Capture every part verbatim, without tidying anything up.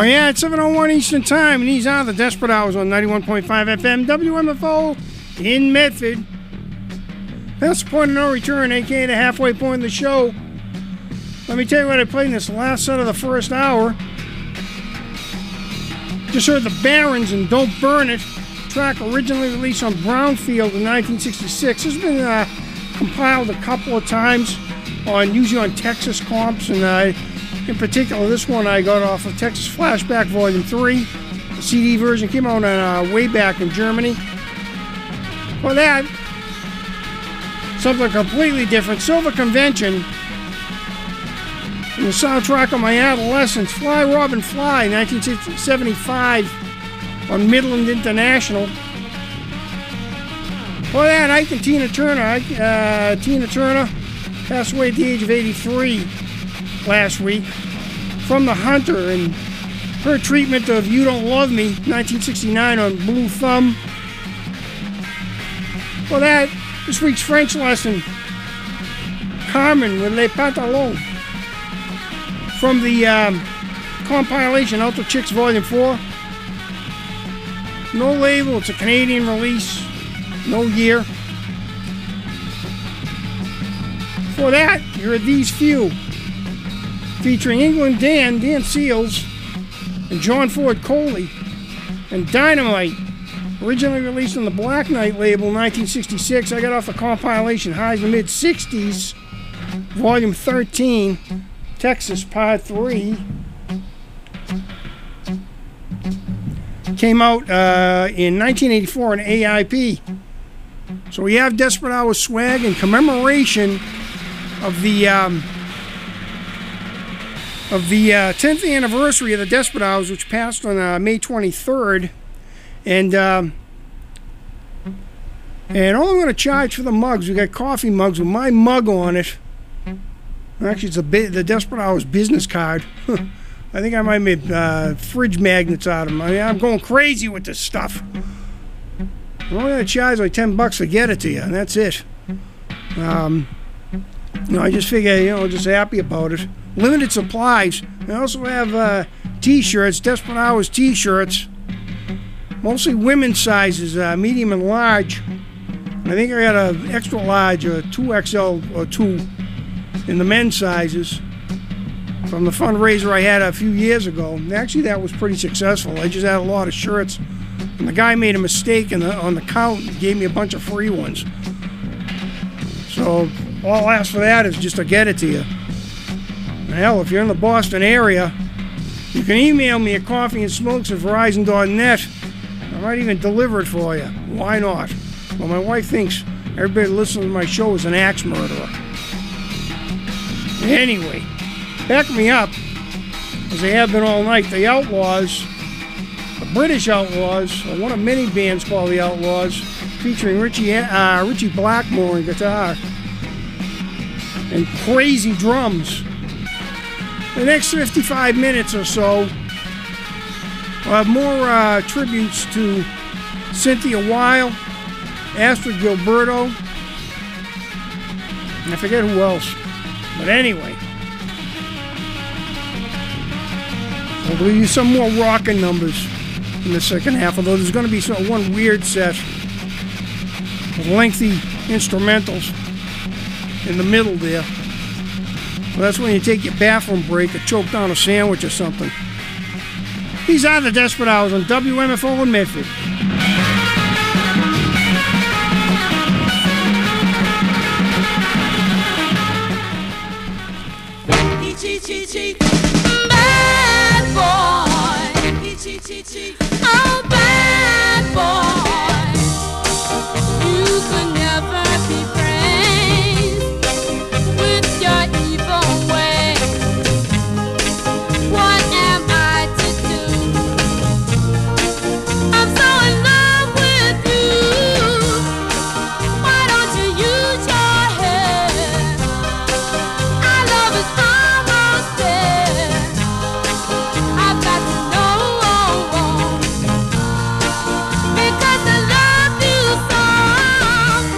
yeah, it's seven oh one Eastern Time, and these are the Desperate Hours on ninety-one point five F M, W M F O in Medford. That's the point of no return, a k a the halfway point of the show. Let me tell you what I played in this last set of the first hour. Just heard the Barons and Don't Burn It, track originally released on Brownfield in nineteen sixty-six. This has been uh, compiled a couple of times, on usually on Texas comps, and uh, in particular, this one I got off of Texas Flashback Volume three. The C D version came out uh, way back in Germany. For that, something completely different. Silver Convention, and the soundtrack of my adolescence, Fly Robin Fly, nineteen seventy-five, on Midland International. For that, Ike and Tina Turner. Ike, uh, Tina Turner passed away at the age of eighty-three. Last week, from The Hunter and her treatment of You Don't Love Me, nineteen sixty-nine, on Blue Thumb. For that, this week's French lesson, Carmen with Les Pantalons, from the um, compilation Alto Chicks Volume four. No label, it's a Canadian release, no year. For that, here are These Few, featuring England Dan, Dan Seals, and John Ford Coley, and Dynamite, originally released on the Black Knight label in nineteen sixty-six. I got off the compilation Highs in the Mid-sixties, Volume thirteen, Texas Part three. Came out uh, in nineteen eighty-four on A I P. So we have Desperate Hours swag in commemoration of the... Um, of the uh, tenth anniversary of the Desperate Hours, which passed on uh, May twenty-third. And um, and all I'm going to charge for the mugs, we got coffee mugs with my mug on it. Actually, it's a bit, the Desperate Hours business card. I think I might make uh, fridge magnets out of them. I mean, I'm going crazy with this stuff. I'm only going to charge like ten bucks to get it to you, and that's it. Um, you know, I just figure, you know, just happy about it. Limited supplies. I also have uh, t-shirts, Desperate Hours t-shirts. Mostly women's sizes, uh, medium and large. I think I got an extra large, a two X L or two in the men's sizes from the fundraiser I had a few years ago. And actually, that was pretty successful. I just had a lot of shirts, and the guy made a mistake in the, on the count and gave me a bunch of free ones. So all I'll ask for that is just to get it to you. Hell, if you're in the Boston area, you can email me at coffeeandsmokes at verizon dot net. I might even deliver it for you. Why not? Well, my wife thinks everybody listening to my show is an axe murderer. Anyway, back me up, as they have been all night. The Outlaws, the British Outlaws, or one of many bands called the Outlaws, featuring Richie, uh, Richie Blackmore on guitar and crazy drums. The next fifty-five minutes or so, we'll have more uh, tributes to Cynthia Weil, Astrid Gilberto, and I forget who else. But anyway, we'll do you some more rockin' numbers in the second half, although there's going to be some, one weird set with lengthy instrumentals in the middle there. Well, that's when you take your bathroom break or choke down a sandwich or something. These are the Desperate Hours on W M F O in Medford. Bad boy. Oh, bad boy. You could never be friends with your evil way. What am I to do? I'm so in love with you. Why don't you use your head? Our love is almost dead. I've got to know, because I love you so.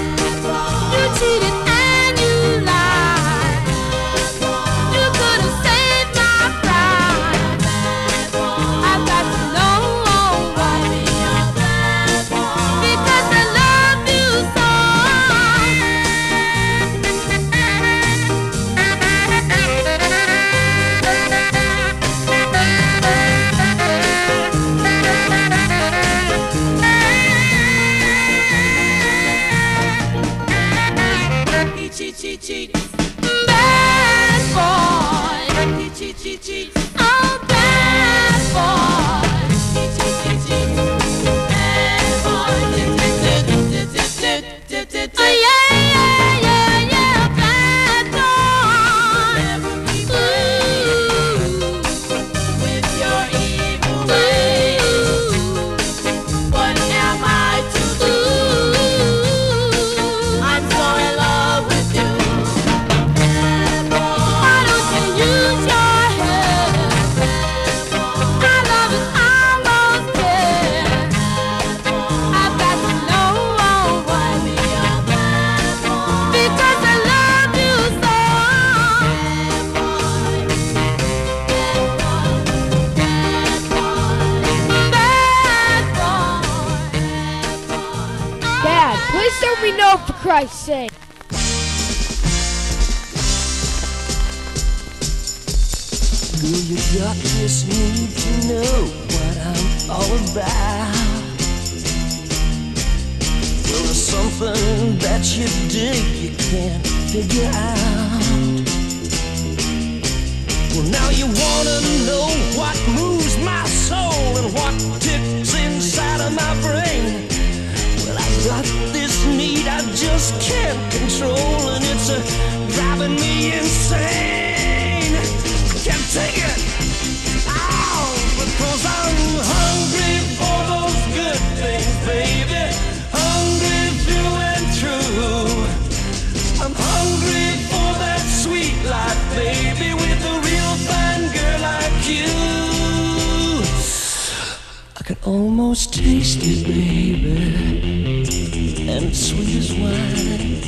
me know, for Christ's sake. Girl, you got this need to know what I'm all about. Well, there's something that you dig you can't figure out. Well, now you wanna know what moves my soul and what ticks inside of my brain. Well, I got this need I just can't control, and it's uh, driving me insane. I can't take it, ow, because I'm hungry for those good things, baby. Hungry through and through. I'm hungry for that sweet life, baby, with a real fine girl like you. I can almost taste it, baby, and it's sweet as wine.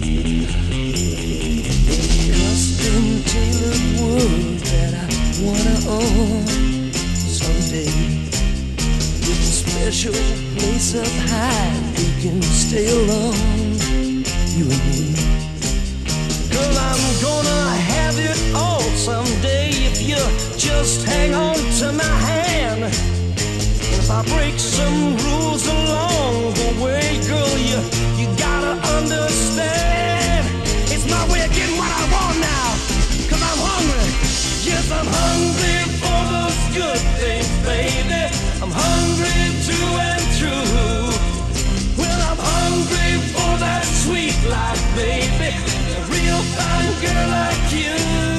A custom-tailored world that I wanna own someday, with a special place up high we can stay alone, you and me. Girl, I'm gonna have it all someday if you just hang on to my hand. And if I break some rules along the way, girl, you, you gotta understand. It's my way of getting what I want now, cause I'm hungry. Yes, I'm hungry for those good things, baby. I'm hungry through and through. Well, I'm hungry for that sweet life, baby. A real fine girl like you.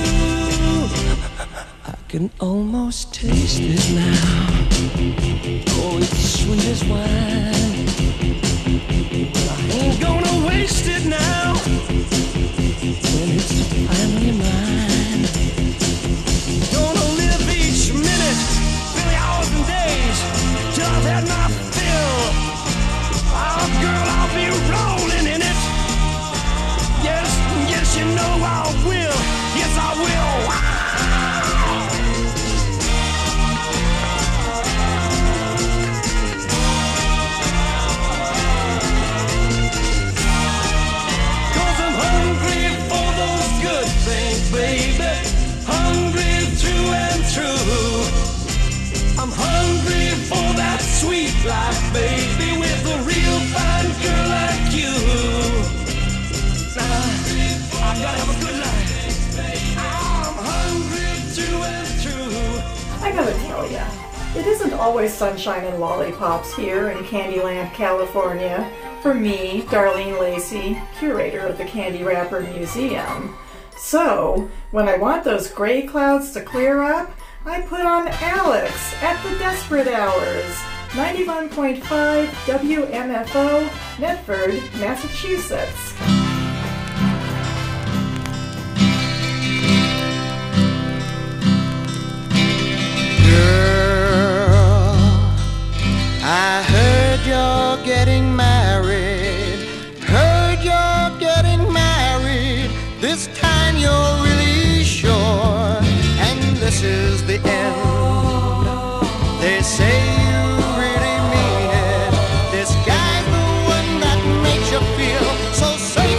I can almost taste it now. Oh, it's sweet as wine. Well, I ain't gonna waste it now when it's finally mine. Gonna live each minute, really hours and days, till I've had my fill. Oh, girl, I'll be rolling in it. Yes, yes, you know I will. Yes, I will. Wow. Cause I'm hungry for those good things, baby. Hungry through and through. I'm hungry for that sweet life, baby, with a real fine girl like you. Now, I gotta have a good life. I'm hungry through and through. I gotta tell ya, it isn't always sunshine and lollipops here in Candyland, California. For me, Darlene Lacey, curator of the Candy Wrapper Museum. So, when I want those gray clouds to clear up, I put on Alex at the Desperate Hours, ninety-one point five W M F O, Medford, Massachusetts. Girl, I heard you're getting married. Heard you're getting married. This time you're really sure, and this is the end. They say you really mean it. This guy's the one that makes you feel so safe.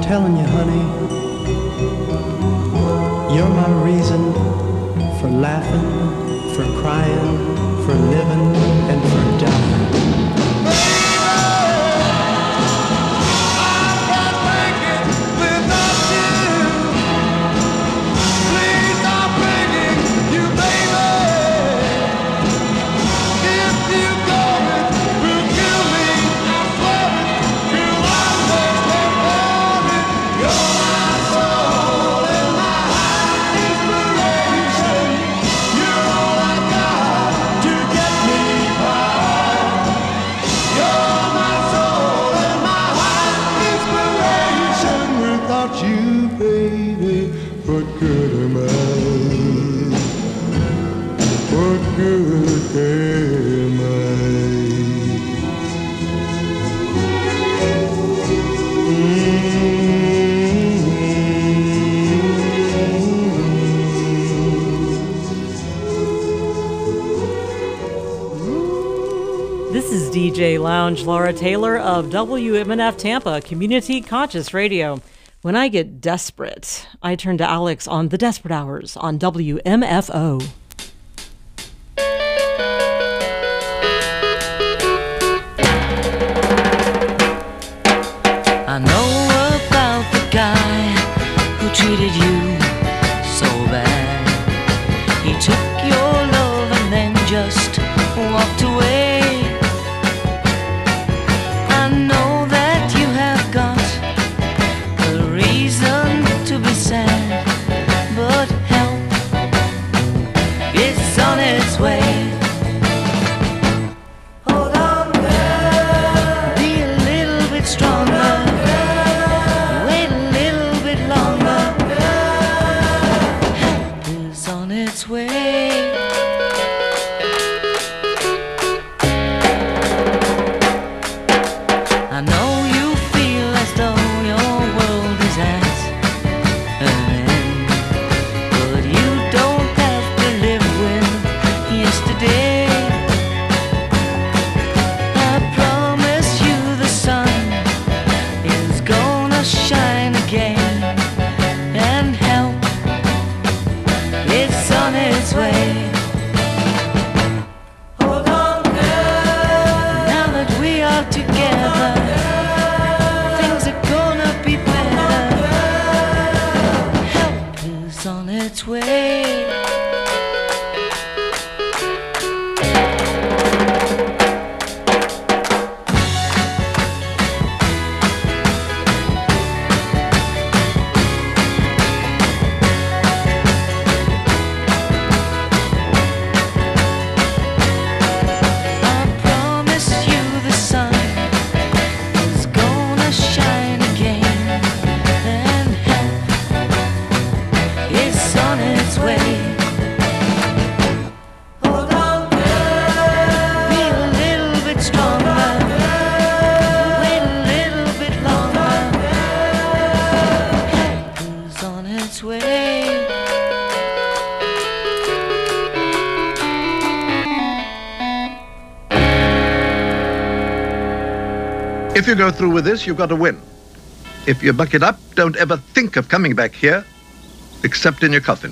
telling you, honey, you're my reason for laughing, for crying, for living, and for dying. D J Lounge, Laura Taylor of W M N F Tampa, Community Conscious Radio. When I get desperate, I turn to Alex on The Desperate Hours on W M F O. I know about the guy who treated you so bad. He took your love and then just walked away. I know that you have got a reason to be sad, but help is on its way. Hold on, girl. Be a little bit stronger. Wait a little bit longer. Help is on its way. I know you feel as though your world is at an end, but you don't have to live with yesterday. I promise you the sun is gonna shine again, and help it's on its way. Hold on, girl. Now that we are together, things are gonna be better. Help is on its way. I promise you the sun is gonna shine again, and help is on its way. Hold on, girl. Be a little bit stronger. Wait a little bit longer. Help is on its way. If you go through with this, you've got to win. If you buck it up, don't ever think of coming back here, except in your coffin.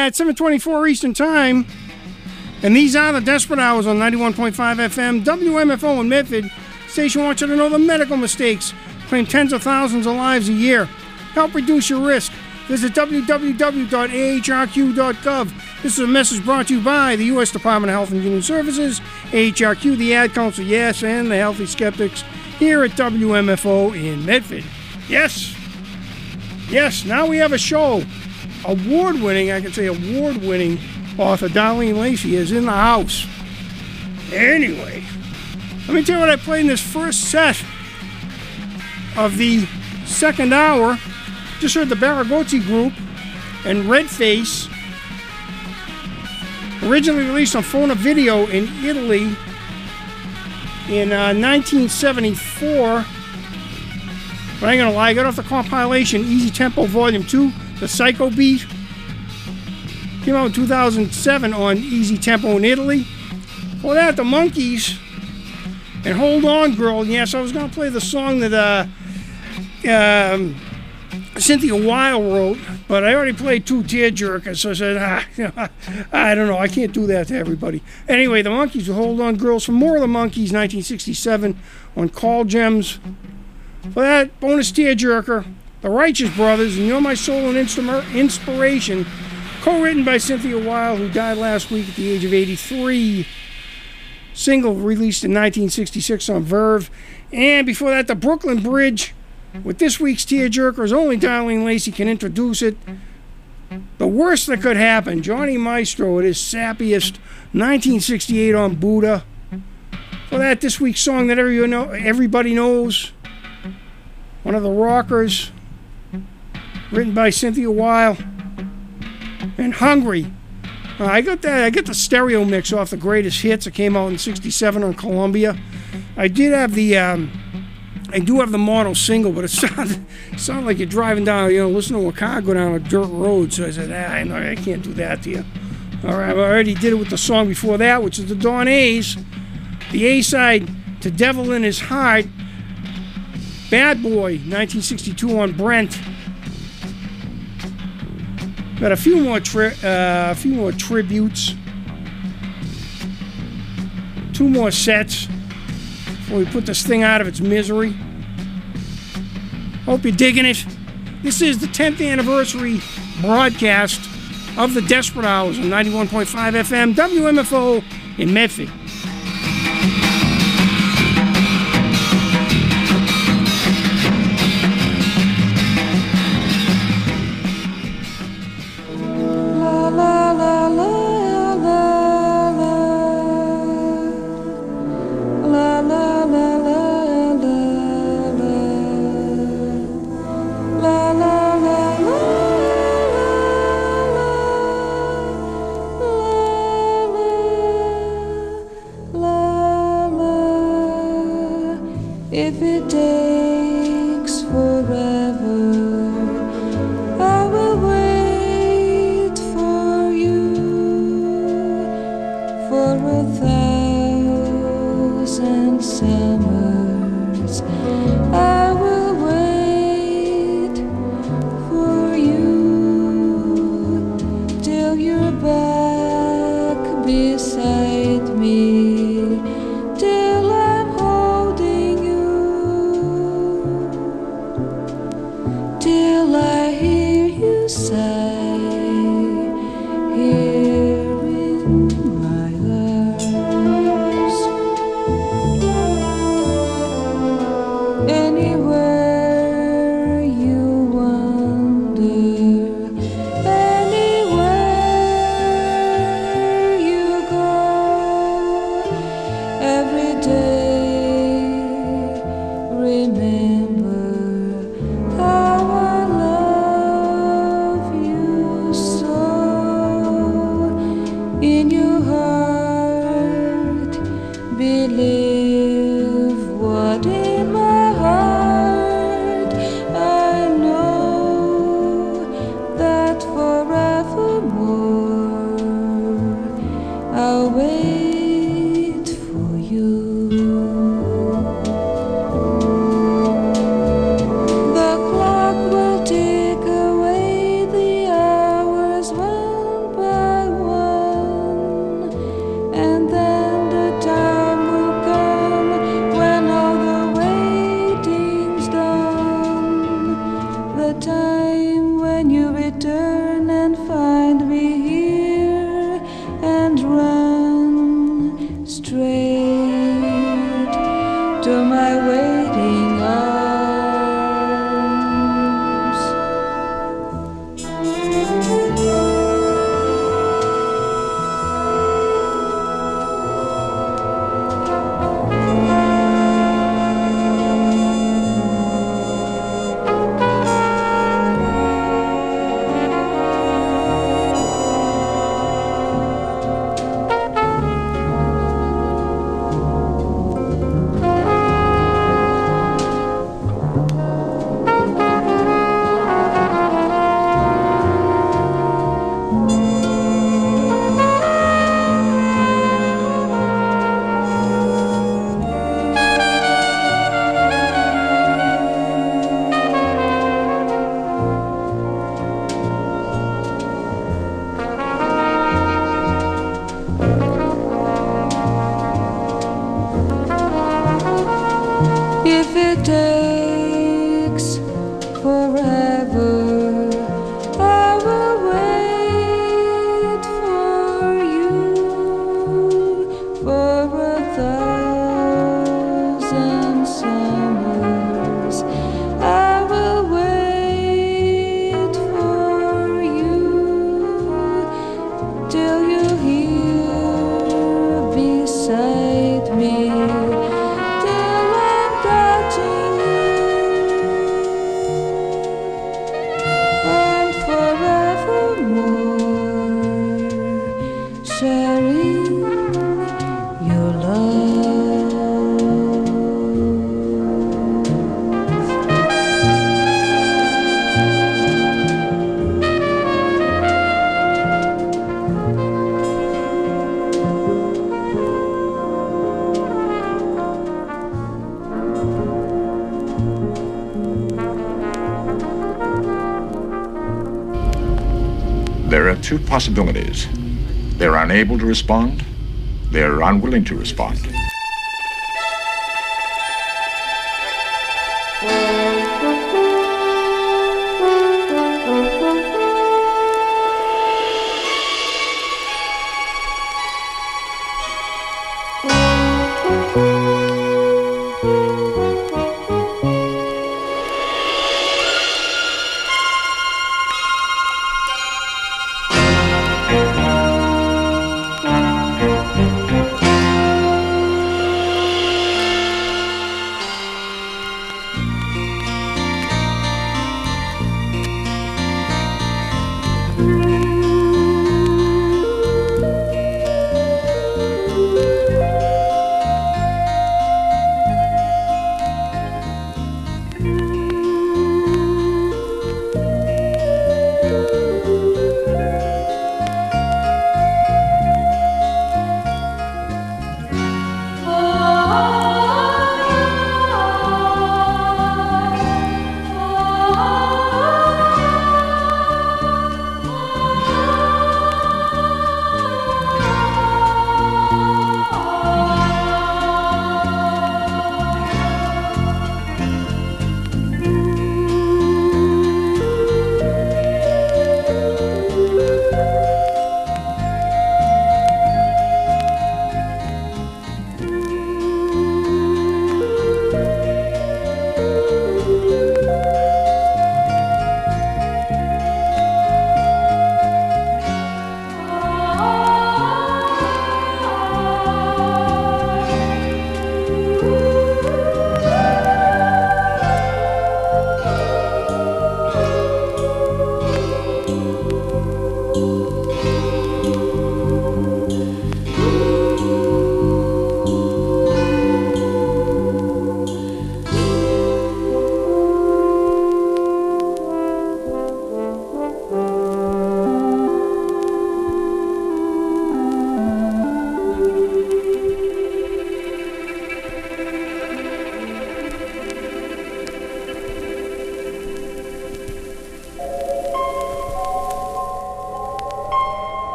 at seven twenty-four Eastern Time. And these are the Desperate Hours on ninety-one point five F M, W M F O in Medford. Station wants you to know the medical mistakes claim tens of thousands of lives a year. Help reduce your risk. Visit w w w dot a h r q dot gov. This is a message brought to you by the U S Department of Health and Human Services, A H R Q, the Ad Council, yes, and the Healthy Skeptics here at W M F O in Medford. Yes. Yes, now we have a show. Award-winning, I can say award-winning author Darlene Lacey is in the house. Anyway, let me tell you what I played in this first set of the second hour. Just heard the Baragozzi Group and Redface, originally released on Fona Video in Italy in uh, nineteen seventy-four. But I ain't gonna lie, I got off the compilation Easy Tempo Volume two, the Psycho Beat. Came out in two thousand seven on Easy Tempo in Italy. For that, the Monkees and Hold On Girl. Yes, I was gonna play the song that uh, um, Cynthia Weil wrote, but I already played two Tearjerkers, so I said, ah, you know, I don't know, I can't do that to everybody. Anyway, the Monkees will Hold On Girls. For more of the Monkees, nineteen sixty-seven on Call Gems. For that, bonus Tearjerker, the Righteous Brothers, and You're My Soul and Instru- Inspiration, co-written by Cynthia Weil, who died last week at the age of eighty-three. Single released in nineteen sixty-six on Verve. And before that, the Brooklyn Bridge, with this week's Tearjerkers. Only Darlene Lacey can introduce it. The Worst That Could Happen, Johnny Maestro at his sappiest, nineteen sixty-eight on Buddha. For that, this week's song that everybody knows, one of the Rockers, written by Cynthia Weil, and Hungry. Uh, I got that. I got the stereo mix off the Greatest Hits. It came out in sixty-seven on Columbia. I did have the, um, I do have the mono single, but it sounded, it sounded like you're driving down, you know, listening to a car go down a dirt road. So I said, ah, I, know, I can't do that to you. All right, I already did it with the song before that, which is the Dawn A's. The A-side to Devil in His Heart. Bad Boy, nineteen sixty-two on Brent. Got a few more tri- uh, a few more tributes. Two more sets before we put this thing out of its misery. Hope you're digging it. This is the tenth anniversary broadcast of the Desperate Hours on ninety-one point five F M, W M F O in Medford. If it takes forever, I will wait for you for a thousand summers. I will wait for you till you're back beside me, till I'm holding you, till I hear you sigh here in my arms. Anywhere you wander, anywhere you go, every day remember how I love you so. In your heart, believe what in my heart I know, that forevermore I'll wait for you. to my waiting arms. If it takes forever, I will wait for you for a thousand summers. I will wait for you till you're here beside me. There are two possibilities. They're unable to respond, they're unwilling to respond.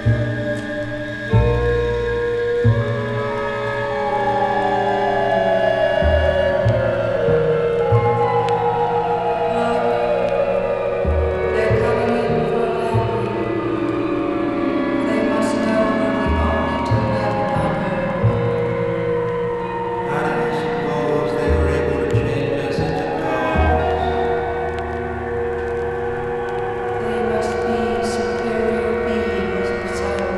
They must be superior beings inside.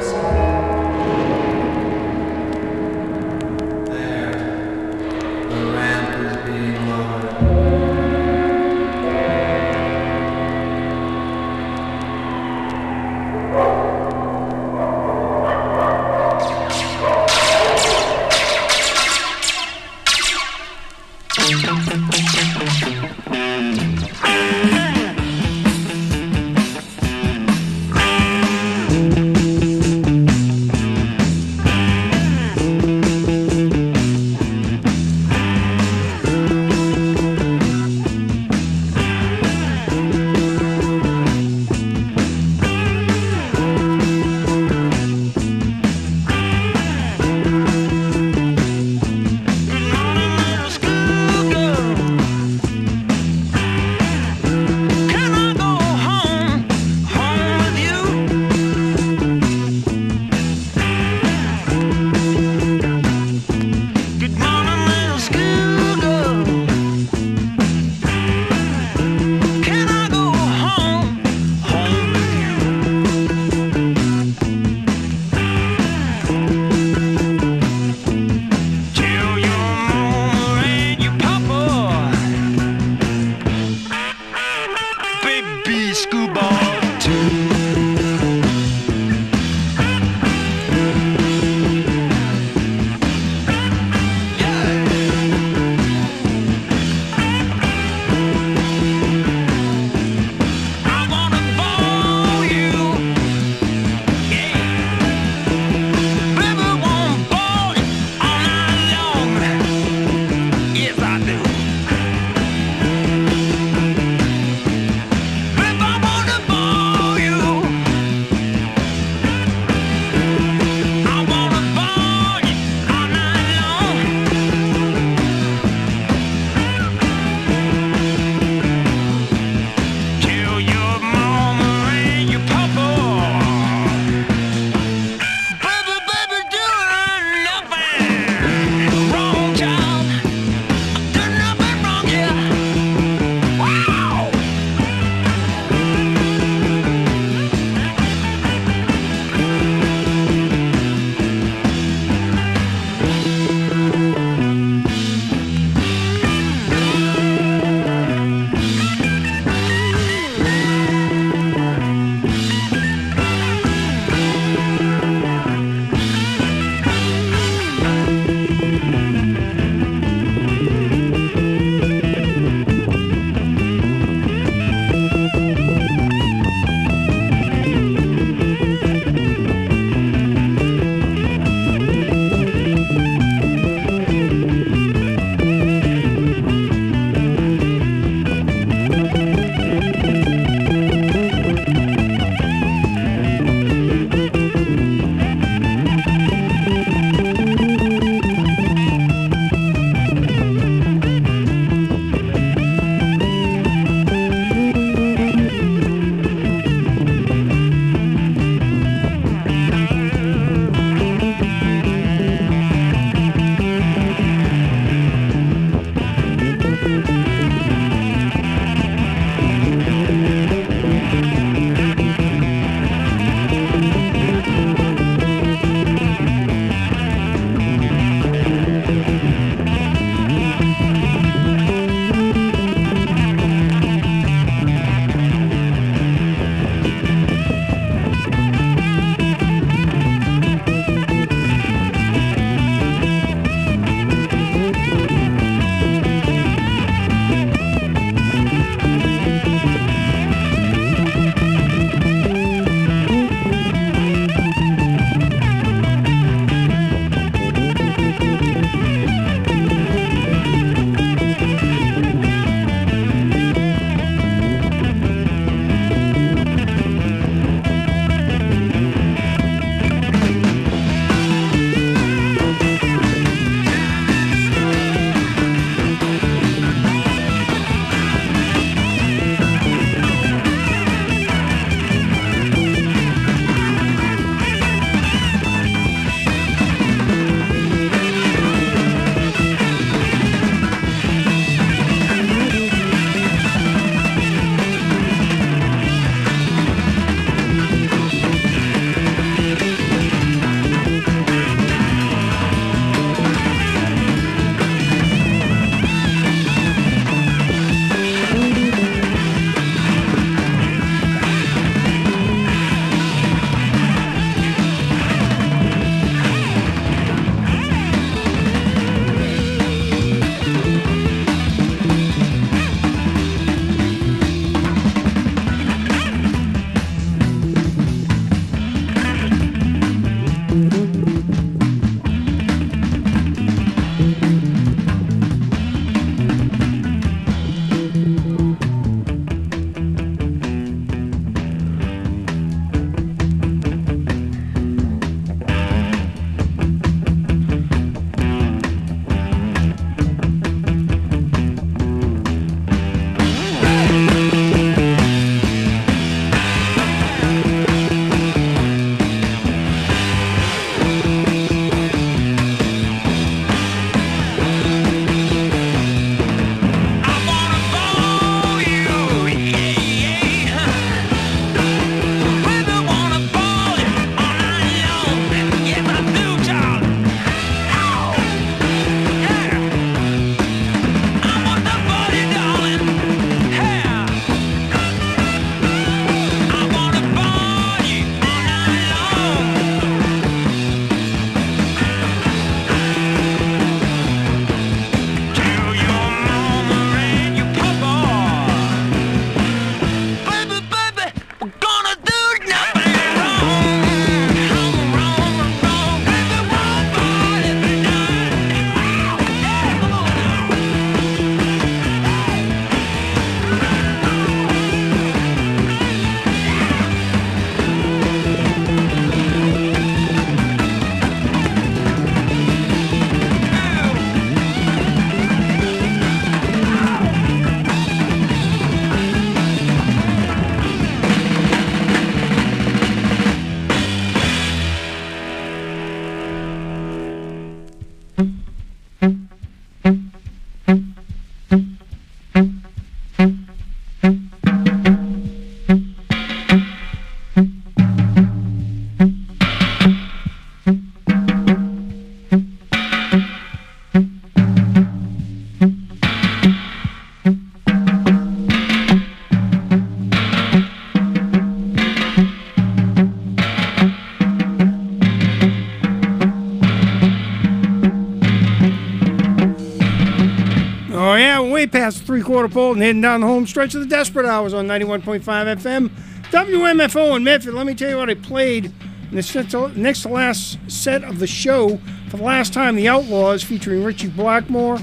way past the three-quarter pole and heading down the home stretch of the Desperate Hours on ninety-one point five F M. W M F O in Medford. Let me tell you what I played in the next to last set of the show. For the last time, The Outlaws featuring Richie Blackmore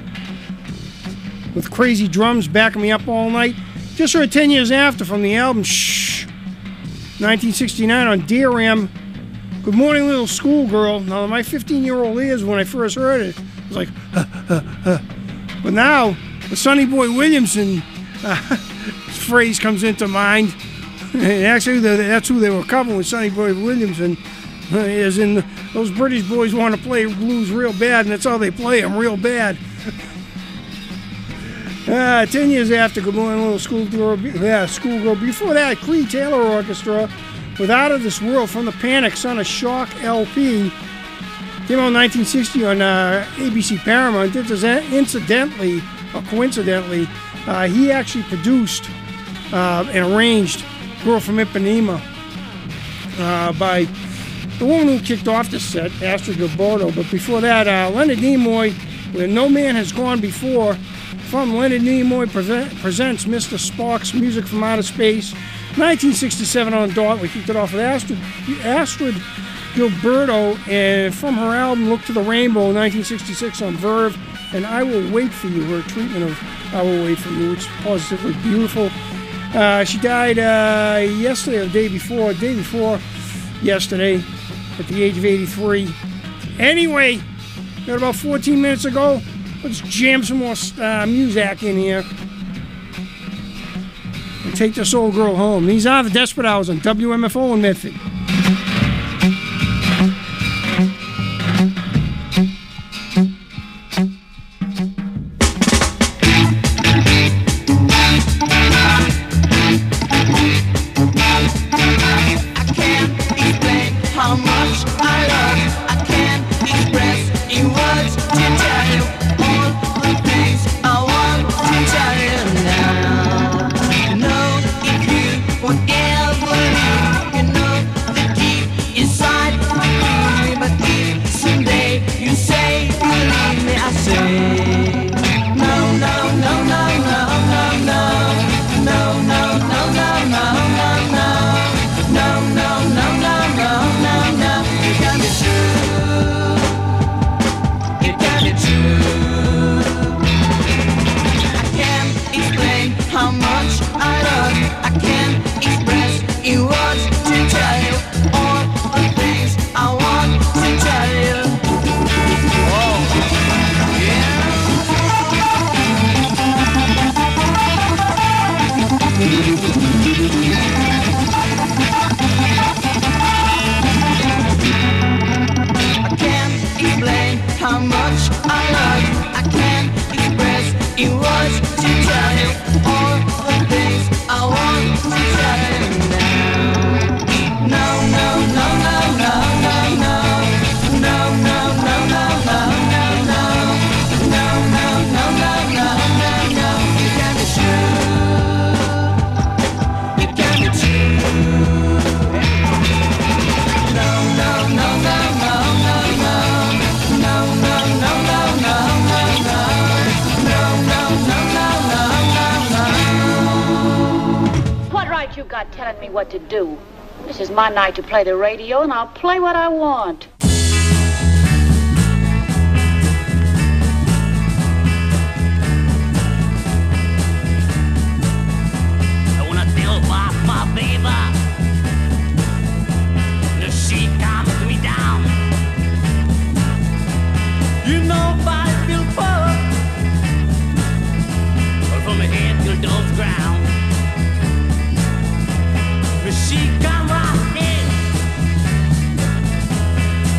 with crazy drums backing me up all night. Just heard ten years after from the album Shh, nineteen sixty-nine on D-Ram. Good Morning Little Schoolgirl. Now, my fifteen-year-old ears, when I first heard it, it was like, huh, huh, huh. But now, the Sonny Boy Williamson uh, phrase comes into mind. And actually, that's who they were covering with Sonny Boy Williamson. Uh, as in, those British boys want to play blues real bad, and that's how they play them, real bad. Uh, ten years after Good Morning Little Schoolgirl, yeah, Schoolgirl. Before that, Creed Taylor Orchestra with Out of This World from the Panics on a Shock L P. Came out in nineteen sixty on uh, A B C Paramount. Incidentally, or coincidentally, uh, he actually produced uh, and arranged Girl from Ipanema uh, by the woman who kicked off the set, Astrid Gilberto. But before that, uh, Leonard Nimoy, Where No Man Has Gone Before, from Leonard Nimoy pre- presents Mister Sparks, Music from Outer Space. nineteen sixty-seven on Dot. We kicked it off with Astrid, Astrid Gilberto, and from her album Look to the Rainbow, nineteen sixty-six on Verve, and I Will Wait for You, her treatment of I Will Wait for You, which is positively beautiful. Uh, she died uh, yesterday or the day before, day before yesterday, at the age of eighty-three. Anyway, got about fourteen minutes ago. Let's jam some more uh, music in here and take this old girl home. These are the Desperate Hours on W M F O in Medford. Telling me what to do. This is my night to play the radio, and I'll play what I want. I wanna tell my, my baby, the she comes to me down. You know I feel poor, from my head to the ground. She come rockin',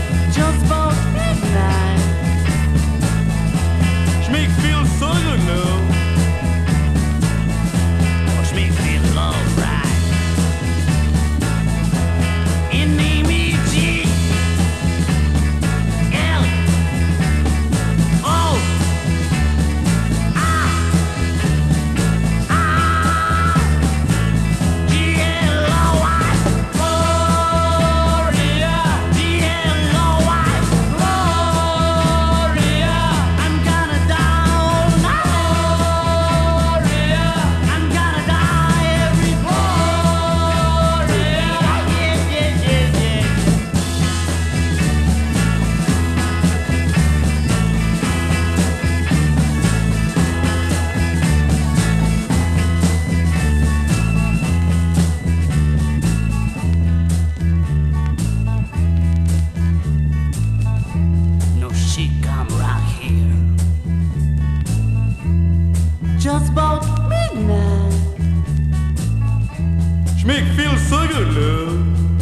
love,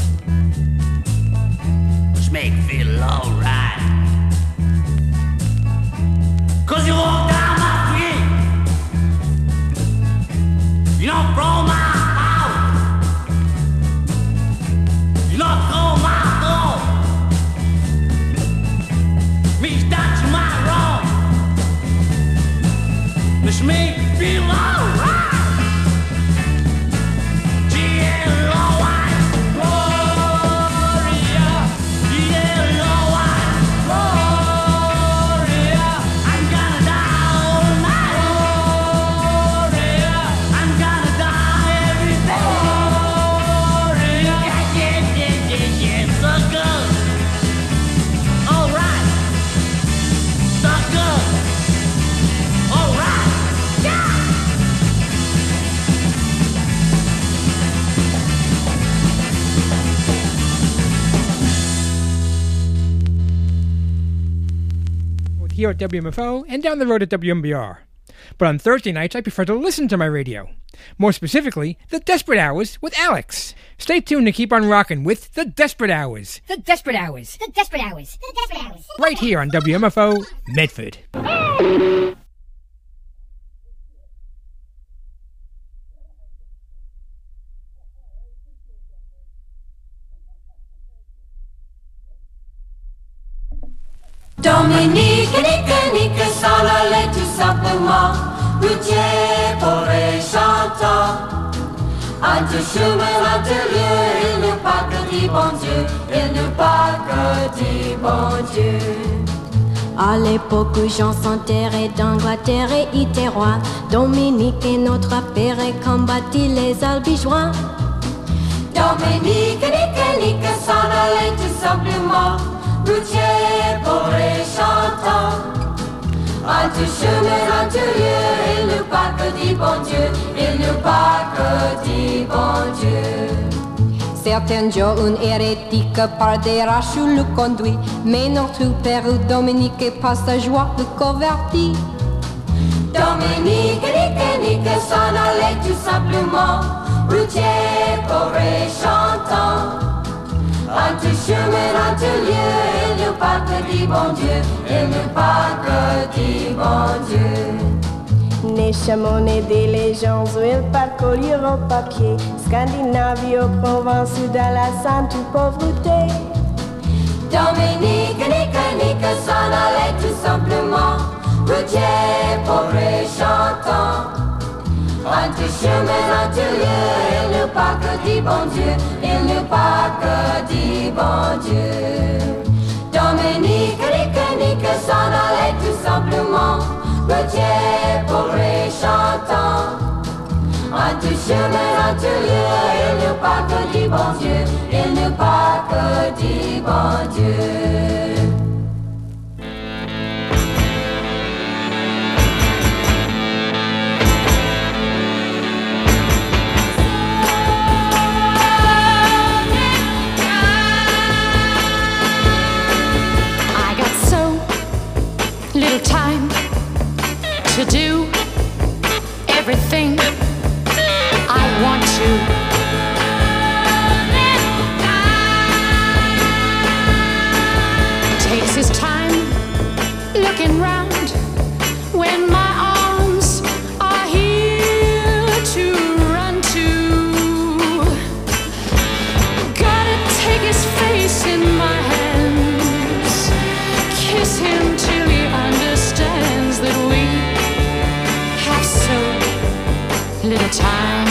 which make me feel alright. Cause you walk down my street, you don't throw my house, you don't throw my door, means that you might wrong, which make me feel alright. Here at W M F O and down the road at W M B R. But on Thursday nights, I prefer to listen to my radio. More specifically, The Desperate Hours with Alex. Stay tuned to keep on rocking with The Desperate Hours. The Desperate Hours. The Desperate Hours. The Desperate Hours. Right here on W M F O, Medford. Dominique, Nique, Nique, s'en allait tout simplement, routier, pauvre et chantant. Un tout chemin, un tout lieu, il nous parle que dit bon Dieu, il nous parle que dit bon Dieu. À l'époque où Jean s'enterrait d'Angleterre et était roi, Dominique et notre père combattit les albigeois. Dominique, Nique, Nique, s'en allait tout simplement, routier, pauvre et chantant. Un tout chemin, un tout lieu, il nous parle que dit bon Dieu, il nous parle que dit bon Dieu. Certains jours, une hérétique par des rachous le conduit, mais notre père Dominique par sa joie le convertit. Dominique, Nique, Nique, s'en allait tout simplement, routier, pauvre et chantant. Un tout chemin, un tout lieu, il nous parle que dit bon Dieu, il nous parle que dit bon Dieu. Né Chamonix des légendes où il parcoururent au papier, Scandinavie au Provence ou dans la sainte pauvreté. Dominique, Nique, Nique, s'en allait tout simplement, routier, pauvre et chantant. Un tout chemin, un tout lieu, il nous parle que dit bon Dieu, il nous parle que dit bon Dieu. Dominique, Nique, Nique, s'en allait tout simplement, routier, pauvre et chantant. Un tout chemin, un tout lieu, il nous parle que dit bon Dieu, il nous parle que dit bon Dieu. Little time to do everything I want to. Takes his time looking round when my arms are here to run to. Gotta take his face in my hands, kiss him till he understands that we have so little time.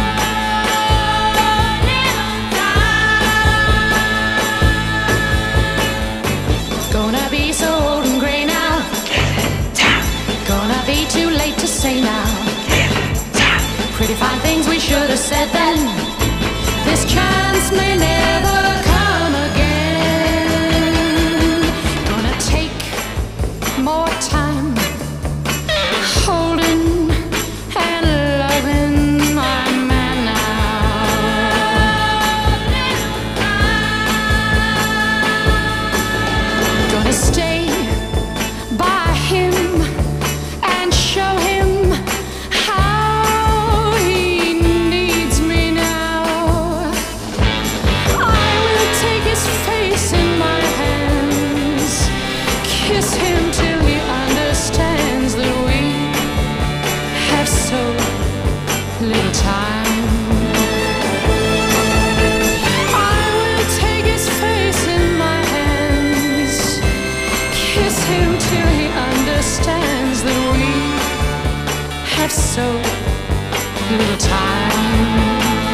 Gonna be so old and gray now, gonna be too late to say now. Pretty fine things we should have said then. This chance may never come again. Gonna take more time holding and loving my man now. Gonna stay by him and show him how he needs me. so little time.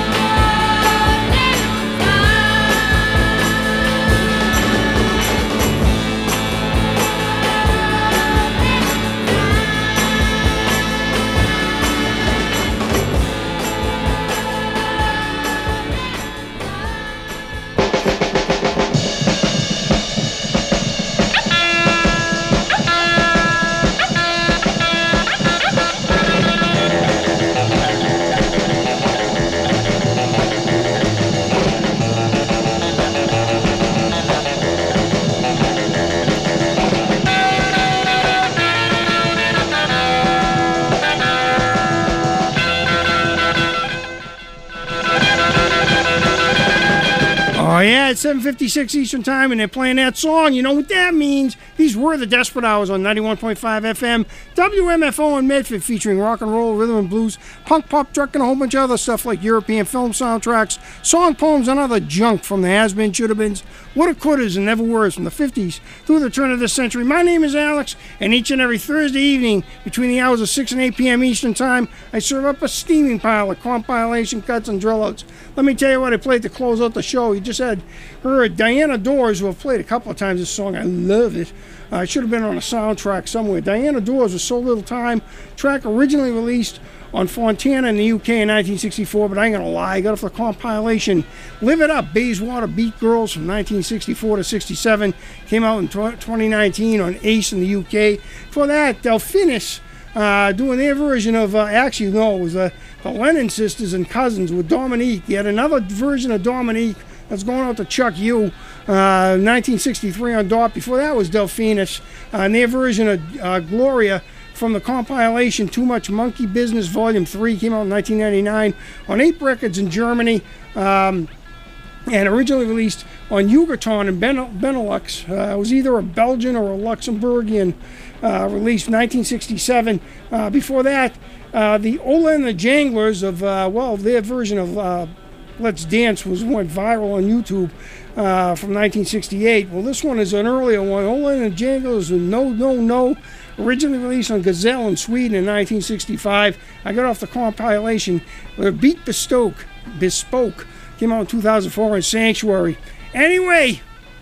Oh, yeah, it's seven fifty-six Eastern Time, and they're playing that song. You know what that means? These were the Desperate Hours on ninety-one point five F M, W M F O in Medford, featuring rock and roll, rhythm and blues, punk, pop, truck, and a whole bunch of other stuff like European film soundtracks, song poems, and other junk from the has-been, should-have-beens, woulda-couldas, and never-weres from the fifties through the turn of this century. My name is Alex, and each and every Thursday evening, between the hours of six and eight p.m. Eastern Time, I serve up a steaming pile of compilation cuts and drill-outs. Let me tell you what I played to close out the show. You just had heard Diana Dors, who have played a couple of times this song. I love it. Uh, it should have been on a soundtrack somewhere. Diana Dors was So Little Time, track originally released on Fontana in the U K in nineteen sixty-four, but I ain't gonna lie, I got off the compilation Live It Up, Bayswater Beat Girls from nineteen sixty-four to sixty-seven, came out in twenty nineteen on Ace in the U K. For that, Delphinus, uh, doing their version of, uh, actually, no, it was uh, the Lennon Sisters and Cousins with Dominique. They had another version of Dominique that's going out to Chuck U, uh, nineteen sixty-three on D O T. Before that was Delphinus, uh, and their version of uh, Gloria from the compilation Too Much Monkey Business Volume three, came out in nineteen ninety-nine on Ape Records in Germany, um, and originally released on Yugaton in Ben- Benelux. Uh, it was either a Belgian or a Luxembourgian uh, release, nineteen sixty-seven. Uh, before that, uh, the Ola and the Janglers of, uh, well, their version of uh, Let's Dance was went viral on YouTube uh, from nineteen sixty-eight. Well, this one is an earlier one. Ola and the Janglers with No, No, No, originally released on Gazelle in Sweden in nineteen sixty-five. I got off the compilation. Uh, Beat Bespoke, Bespoke came out in two thousand four in Sanctuary. Anyway,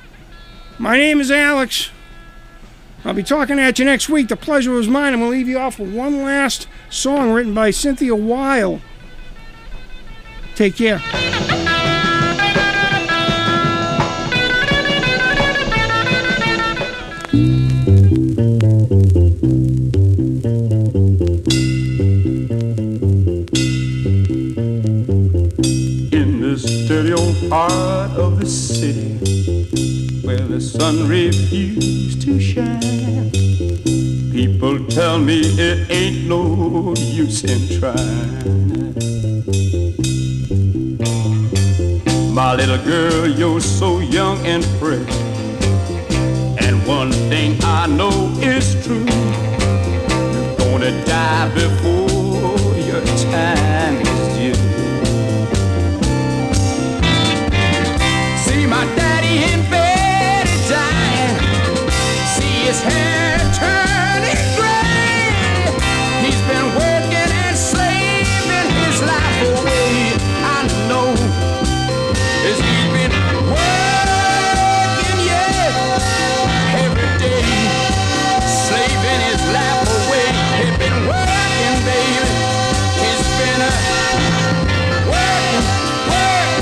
my name is Alex. I'll be talking at you next week. The pleasure was mine. I'm going to leave you off with one last song written by Cynthia Weil. Take care. In this dirty old part of the city where the sun refused to shine, people tell me it ain't no use in trying. My little girl, you're so